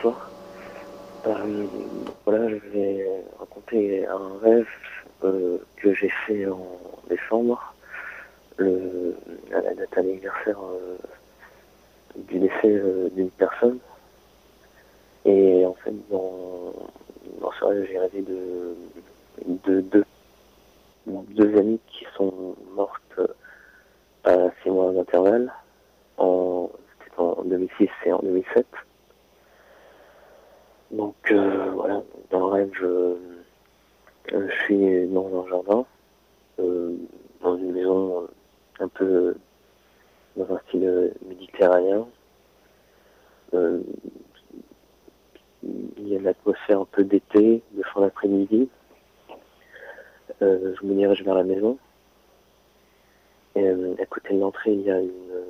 bonsoir. Voilà, je vais raconter un rêve que j'ai fait en décembre, à la date anniversaire du décès d'une personne. Et en fait, dans ce rêve, j'ai rêvé de deux amies qui sont mortes à 6 mois d'intervalle, c'était en 2006 et en 2007. Donc voilà, dans le rêve, je suis dans un jardin, dans une maison un peu dans un style méditerranéen. Euh, il y a une atmosphère un peu d'été, de fin d'après-midi. Je me dirige vers la maison. Et à côté de l'entrée, il y a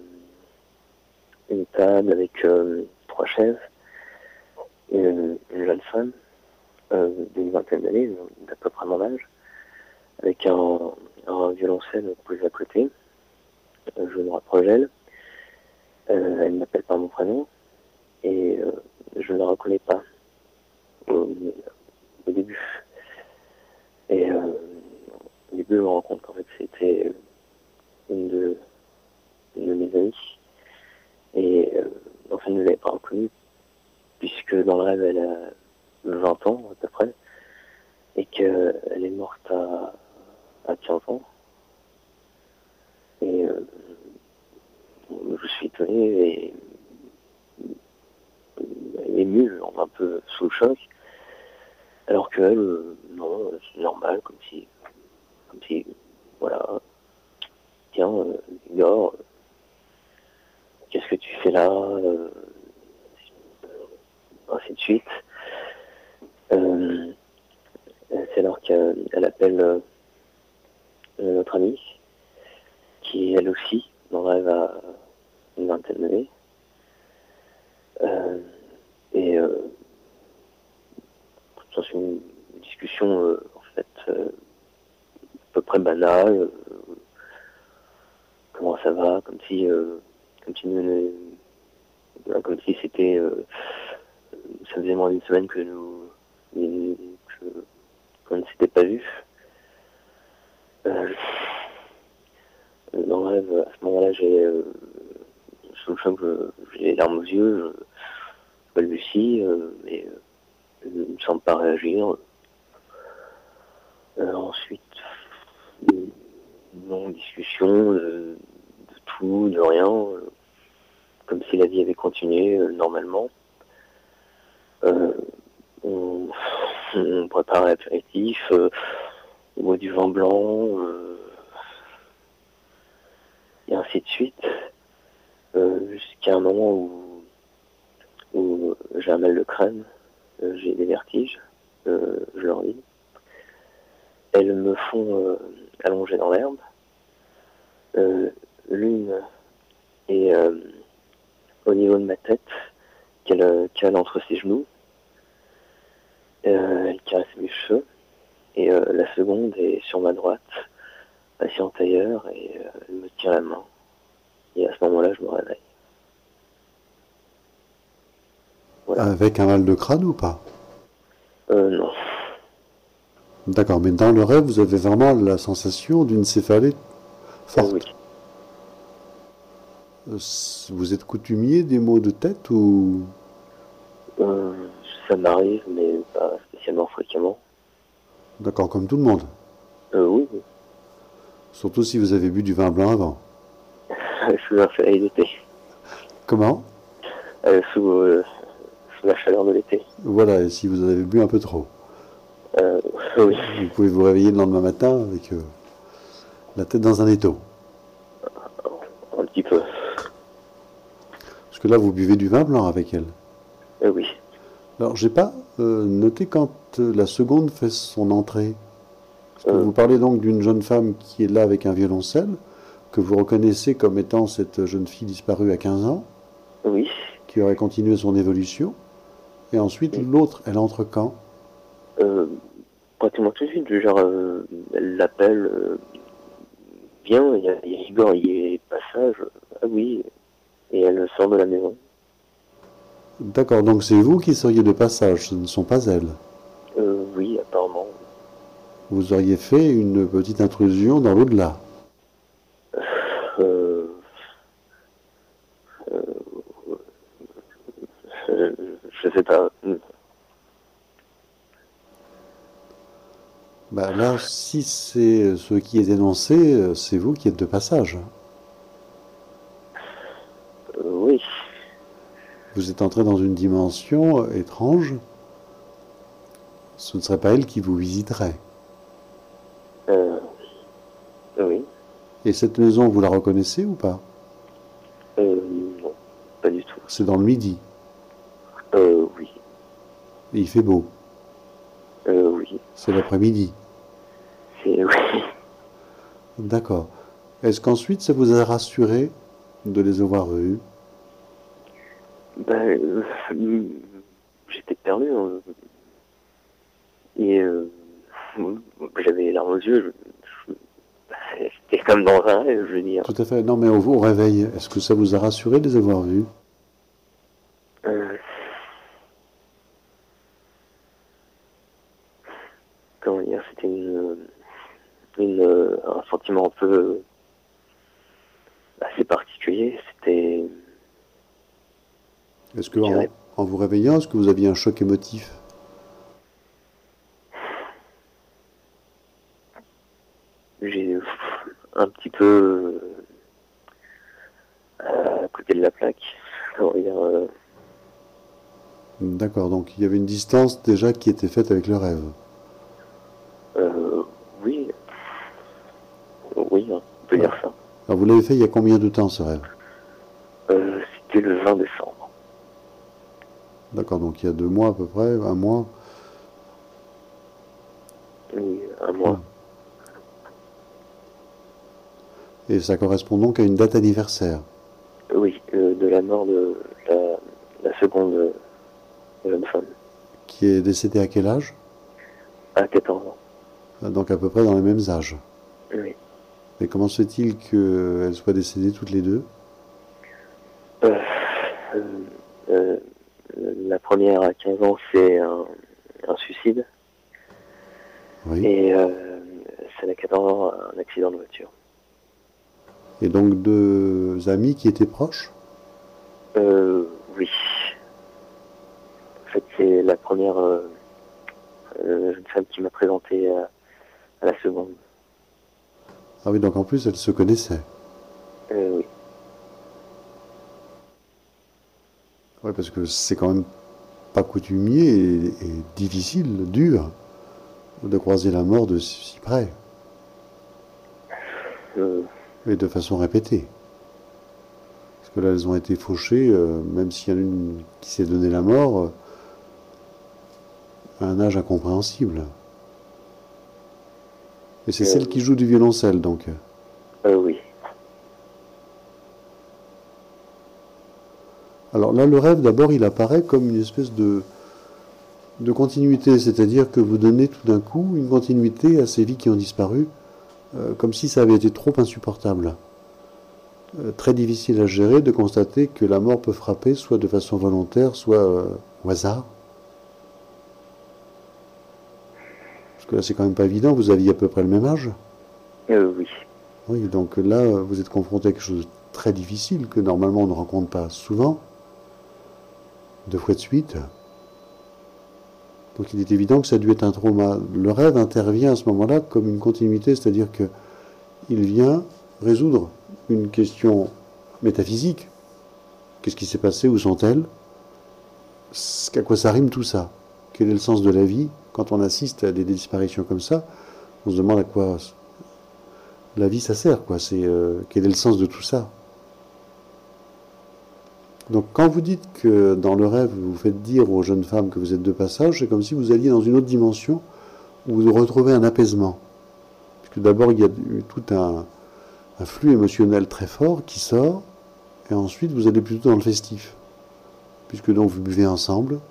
une table avec 3 chaises et une jeune femme d'une vingtaine d'années, d'à peu près mon âge, avec un violoncelle posé à côté. Je me rapproche d'elle. Elle m'appelle par mon prénom et je ne la reconnais pas au début. Et au début, je me rends compte qu'en fait, c'était une de mes amies. Et en fait, je ne l'avais pas reconnue, puisque dans le rêve, elle a 20 ans à peu près, et qu'elle est morte à 15 ans. Et je suis étonné et ému, un peu sous le choc, alors qu'elle, non, c'est normal, comme si, voilà, tiens, Igor, qu'est-ce que tu fais là, ainsi de suite. C'est alors qu'elle appelle notre amie, qui elle aussi, dans le rêve, a une vingtaine d'années. Et ça, c'est une discussion en fait à peu près banale. Comment ça va, comme si c'était ça faisait moins d'une semaine qu'on ne s'était pas vu. Dans le rêve, à ce moment-là, sous le choc, j'ai les larmes aux yeux, je balbutie, mais je ne sens pas réagir. Ensuite, une longue discussion de tout, de rien, comme si la vie avait continué normalement. On prépare l'apéritif, on boit du vin blanc, et ainsi de suite, jusqu'à un moment où j'ai un mal de crâne, j'ai des vertiges, je leur dis. Elles me font allonger dans l'herbe. L'une est au niveau de ma tête, qu'elle cale entre ses genoux. Elle caresse mes cheveux. Et la seconde est sur ma droite, assise en tailleur, et elle me tient la main. Et à ce moment-là, je me réveille. Voilà. Avec un mal de crâne ou pas? Non. D'accord, mais dans le rêve, vous avez vraiment la sensation d'une céphalée Oui. forte. Vous êtes coutumier des maux de tête ou... Ça m'arrive, mais pas spécialement fréquemment. D'accord, comme tout le monde. Oui, oui. Surtout si vous avez bu du vin blanc avant. Sous un soleil d'été. Comment? Sous la chaleur de l'été. Voilà, et si vous avez bu un peu trop. Oui. Vous pouvez vous réveiller le lendemain matin avec la tête dans un étau. Un petit peu. Parce que là, vous buvez du vin blanc avec elle. Oui. Alors, j'ai pas noté quand la seconde fait son entrée. Parce que Euh, vous parlez donc d'une jeune femme qui est là avec un violoncelle, que vous reconnaissez comme étant cette jeune fille disparue à 15 ans, oui. qui aurait continué son évolution. Et ensuite, l'autre, elle entre quand? Euh, Pratiquement tout de suite, genre, elle l'appelle, viens, il y a Igor, il y est passage, ah oui, et elle sort de la maison. D'accord, donc c'est vous qui seriez de passage, ce ne sont pas elles. Oui, apparemment. Vous auriez fait une petite intrusion dans l'au-delà. Euh, euh, je sais pas. Bah là, si c'est ce qui est énoncé, c'est vous qui êtes de passage. Oui. Vous êtes entré dans une dimension étrange. Ce ne serait pas elle qui vous visiterait. Euh, oui. Et cette maison, vous la reconnaissez ou pas? Non, pas du tout. C'est dans le midi. Oui. Et il fait beau. Oui. C'est l'après-midi. C'est oui. D'accord. Est-ce qu'ensuite ça vous a rassuré de les avoir vus? Ben, j'étais perdu, hein. Et j'avais les larmes aux yeux. C'était comme dans un rêve, je veux dire. Tout à fait. Non, mais au réveil, est-ce que ça vous a rassuré de les avoir vus? Euh, Comment dire, c'était un sentiment un peu assez particulier. C'était, Est-ce que je dirais, en vous réveillant, est-ce que vous aviez un choc émotif? j'ai un petit peu à côté de la plaque. Comment dire, D'accord, donc il y avait une distance déjà qui était faite avec le rêve. euh, oui, oui, hein, on peut dire ça. Alors vous l'avez fait il y a combien de temps ce rêve? C'était le 20 décembre. D'accord, donc il y a 2 mois à peu près, un mois. Oui, un mois. Et ça correspond donc à une date anniversaire, Oui, de la mort de la seconde jeune femme, qui est décédée à quel âge? à 14 ans. Donc à peu près dans les mêmes âges. Oui. Et comment se fait-il qu'elles soient décédées toutes les deux? Euh, euh, euh, la première à 15 ans, c'est un suicide. Oui. Et celle à 14 ans, un accident de voiture. Et donc 2 amis qui étaient proches? Oui. En fait, c'est la première jeune femme qui m'a présenté à la seconde. Ah oui, donc en plus elles se connaissaient. Oui. Ouais, parce que c'est quand même pas coutumier et difficile, dur, de croiser la mort de si près, Euh, et de façon répétée. Parce que là, elles ont été fauchées, même s'il y en a une qui s'est donné la mort, à un âge incompréhensible. Et c'est celle qui joue du violoncelle, donc. oui. Alors là, le rêve, d'abord, il apparaît comme une espèce de continuité, c'est-à-dire que vous donnez tout d'un coup une continuité à ces vies qui ont disparu, comme si ça avait été trop insupportable. Très difficile à gérer de constater que la mort peut frapper soit de façon volontaire, soit au hasard. Parce que là, c'est quand même pas évident, vous aviez à peu près le même âge. Oui. Oui, donc là, vous êtes confronté à quelque chose de très difficile que normalement on ne rencontre pas souvent, 2 fois de suite. Donc il est évident que ça a dû être un trauma. Le rêve intervient à ce moment-là comme une continuité, c'est-à-dire qu'il vient résoudre une question métaphysique. Qu'est-ce qui s'est passé? Où sont-elles? À quoi ça rime tout ça? Quel est le sens de la vie? Quand on assiste à des disparitions comme ça, on se demande à quoi la vie ça sert, quoi. Quel est le sens de tout ça? Donc quand vous dites que dans le rêve, vous faites dire aux jeunes femmes que vous êtes de passage, c'est comme si vous alliez dans une autre dimension où vous retrouvez un apaisement. Puisque d'abord, il y a tout un flux émotionnel très fort qui sort, et ensuite vous allez plutôt dans le festif. Puisque donc vous buvez ensemble,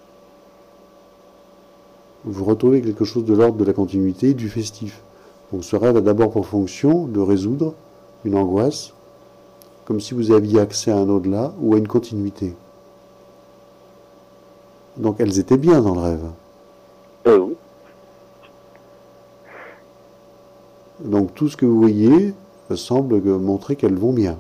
vous retrouvez quelque chose de l'ordre de la continuité et du festif. Donc ce rêve a d'abord pour fonction de résoudre une angoisse, comme si vous aviez accès à un au-delà ou à une continuité. Donc elles étaient bien dans le rêve. Oui. Donc tout ce que vous voyez semble montrer qu'elles vont bien.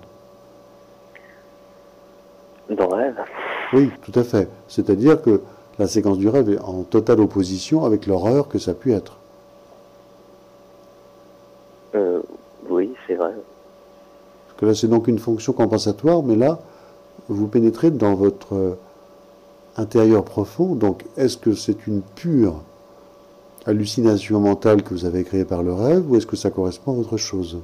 Dans le rêve. Oui, tout à fait. C'est-à-dire que la séquence du rêve est en totale opposition avec l'horreur que ça a pu être. Oui, c'est vrai. Parce que là, c'est donc une fonction compensatoire, mais là, vous pénétrez dans votre intérieur profond. Donc, est-ce que c'est une pure hallucination mentale que vous avez créée par le rêve, ou est-ce que ça correspond à autre chose?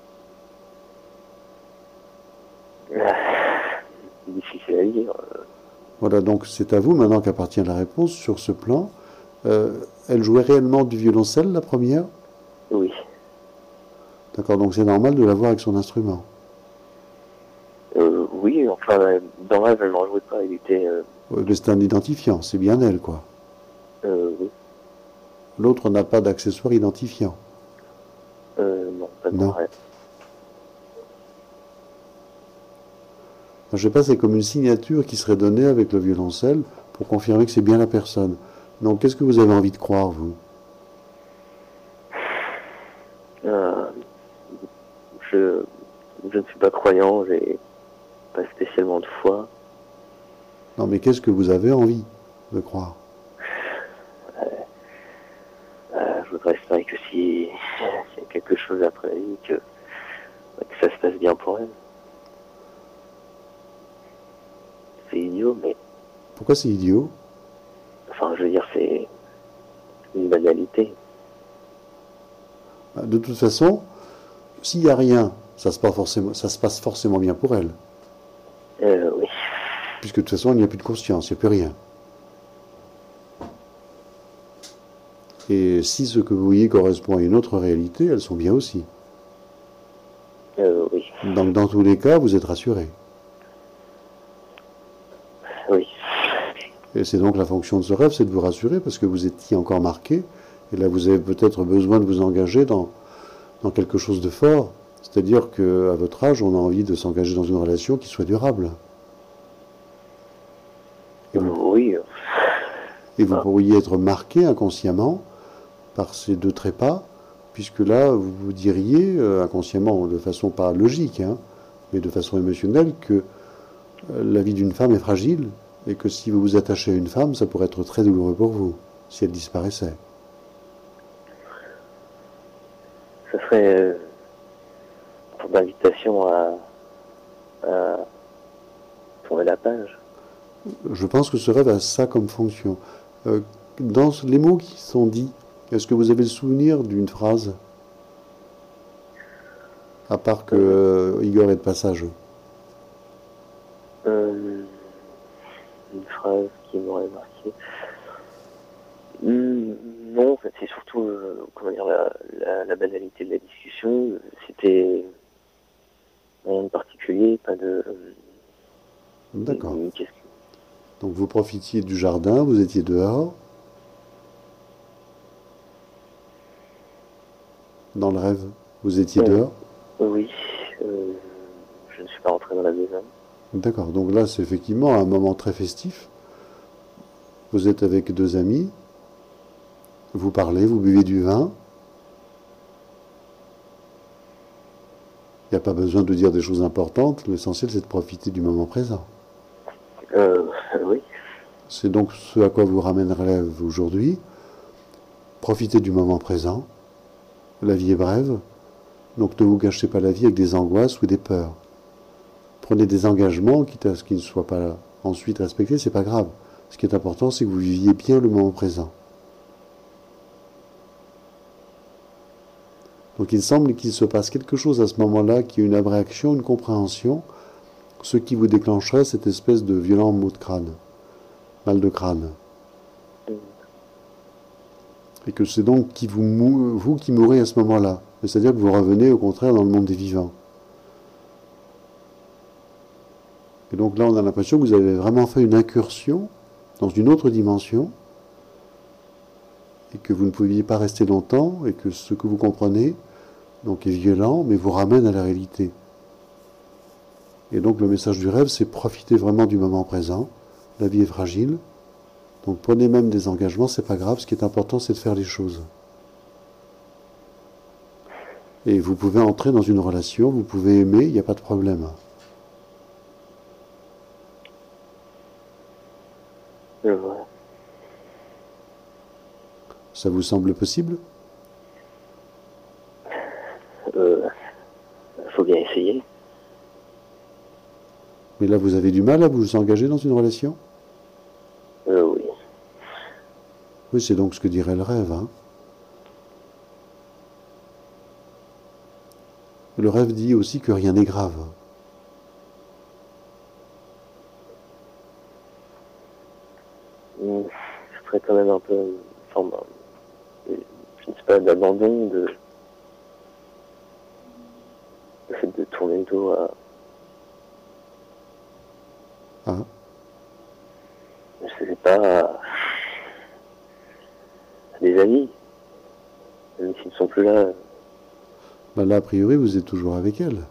Difficile à dire. Voilà, donc c'est à vous maintenant qu'appartient la réponse sur ce plan. Elle jouait réellement du violoncelle, la première? Oui. D'accord, donc c'est normal de la voir avec son instrument. Oui, enfin, dans le rêve, elle n'en jouait pas. Il était... C'est un identifiant, c'est bien elle, quoi. oui. L'autre n'a pas d'accessoire identifiant. Non, pas dans le Non. rêve. Je sais pas, c'est comme une signature qui serait donnée avec le violoncelle pour confirmer que c'est bien la personne. Donc, qu'est-ce que vous avez envie de croire, vous? Je ne suis pas croyant, j'ai pas spécialement de foi. Non, mais qu'est-ce que vous avez envie de croire? Je voudrais espérer que s'il y a quelque chose après la vie, que ça se passe bien pour elle. C'est idiot, mais... Pourquoi c'est idiot? Enfin, je veux dire, c'est une banalité. De toute façon, s'il n'y a rien, ça se passe forcément bien pour elle. Oui. Puisque de toute façon, il n'y a plus de conscience, il n'y a plus rien. Et si ce que vous voyez correspond à une autre réalité, elles sont bien aussi. Oui. Donc dans tous les cas, vous êtes rassuré. Oui. Et c'est donc la fonction de ce rêve, c'est de vous rassurer parce que vous étiez encore marqué. Et là, vous avez peut-être besoin de vous engager dans quelque chose de fort. C'est-à-dire qu'à votre âge, on a envie de s'engager dans une relation qui soit durable. Oui. Et vous pourriez être marqué inconsciemment par ces deux trépas, puisque là, vous vous diriez, inconsciemment, de façon pas logique, hein, mais de façon émotionnelle, que la vie d'une femme est fragile, et que si vous vous attachez à une femme, ça pourrait être très douloureux pour vous, si elle disparaissait. Ce serait pour l'invitation à tourner la page. Je pense que ce rêve a ça comme fonction. Dans les mots qui sont dits, est-ce que vous avez le souvenir d'une phrase? À part que Igor est de passage. Une phrase qui m'aurait marqué. Non, en fait, c'est surtout comment dire, la banalité de la discussion. C'était rien de particulier, pas de... D'accord. Donc vous profitiez du jardin, vous étiez dehors. Dans le rêve, vous étiez dehors? Oui, je ne suis pas rentré dans la maison. D'accord, donc là c'est effectivement un moment très festif. Vous êtes avec deux amis, vous parlez, vous buvez du vin. Il n'y a pas besoin de dire des choses importantes, l'essentiel c'est de profiter du moment présent. Oui. C'est donc ce à quoi vous ramène le rêve aujourd'hui. Profitez du moment présent. La vie est brève, donc ne vous gâchez pas la vie avec des angoisses ou des peurs. Prenez des engagements, quitte à ce qu'ils ne soient pas ensuite respectés, c'est pas grave. Ce qui est important, c'est que vous viviez bien le moment présent. Donc il semble qu'il se passe quelque chose à ce moment-là, qui est une abréaction, une compréhension, ce qui vous déclencherait cette espèce de violent maux de crâne, mal de crâne. Et que c'est donc vous qui mourrez à ce moment-là. C'est-à-dire que vous revenez au contraire dans le monde des vivants. Et donc là, on a l'impression que vous avez vraiment fait une incursion dans une autre dimension et que vous ne pouviez pas rester longtemps et que ce que vous comprenez donc est violent mais vous ramène à la réalité. Et donc le message du rêve, c'est profiter vraiment du moment présent. La vie est fragile. Donc prenez même des engagements, c'est pas grave, ce qui est important c'est de faire les choses. Et vous pouvez entrer dans une relation, vous pouvez aimer, il n'y a pas de problème. Je vois. Ça vous semble possible? Faut bien essayer. Mais là vous avez du mal à vous engager dans une relation? Oui. Oui, c'est donc ce que dirait le rêve, hein. Le rêve dit aussi que rien n'est grave. Je ferais quand même un peu une forme, je ne sais pas, d'abandon, le fait de tourner le dos à, Ah, je sais pas, à des amis, même s'ils ne sont plus là. ben là, a priori, vous êtes toujours avec elle.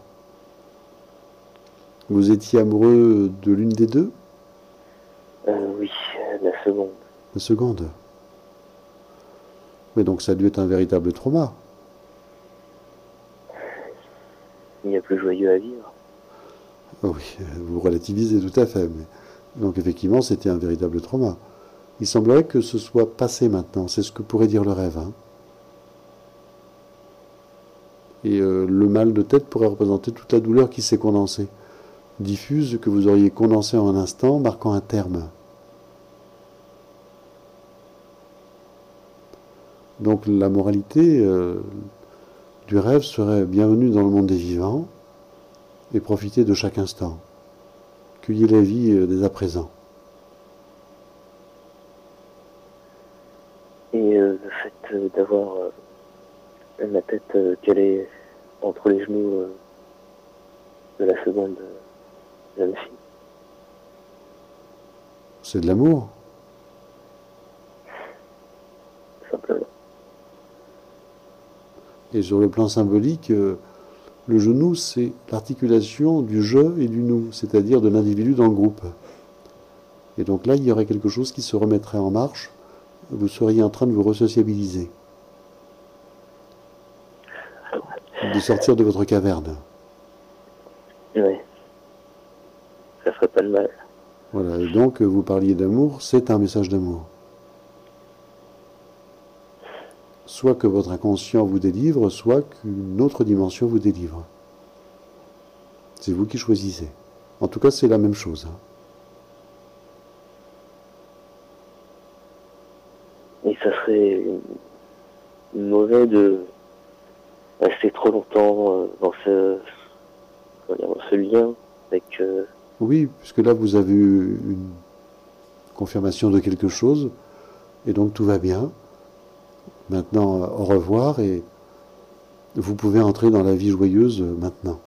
Vous étiez amoureux de l'une des deux? Oui, la seconde. La seconde. Mais donc ça a dû être un véritable trauma. Il y a plus joyeux à vivre. Oh oui, vous relativisez tout à fait. Donc effectivement, c'était un véritable trauma. Il semblerait que ce soit passé maintenant. C'est ce que pourrait dire le rêve, hein. Et le mal de tête pourrait représenter toute la douleur qui s'est condensée. Diffuse que vous auriez condensé en un instant, marquant un terme. Donc la moralité du rêve serait bienvenue dans le monde des vivants et profitez de chaque instant. Cueillez la vie dès à présent. Et le fait d'avoir la tête calée entre les genoux de la seconde jeune fille. C'est de l'amour. Simplement. Et sur le plan symbolique, le genou, c'est l'articulation du je et du nous, c'est-à-dire de l'individu dans le groupe. Et donc là, il y aurait quelque chose qui se remettrait en marche. Vous seriez en train de vous resociabiliser. De sortir de votre caverne. Oui. Ça ferait pas de mal. Voilà, et donc vous parliez d'amour, c'est un message d'amour. Soit que votre inconscient vous délivre, soit qu'une autre dimension vous délivre. C'est vous qui choisissez. En tout cas, c'est la même chose, hein. Et ça serait mauvais de rester trop longtemps dans ce lien avec... Oui, puisque là, vous avez eu une confirmation de quelque chose, et donc tout va bien. Maintenant, au revoir, et vous pouvez entrer dans la vie joyeuse maintenant.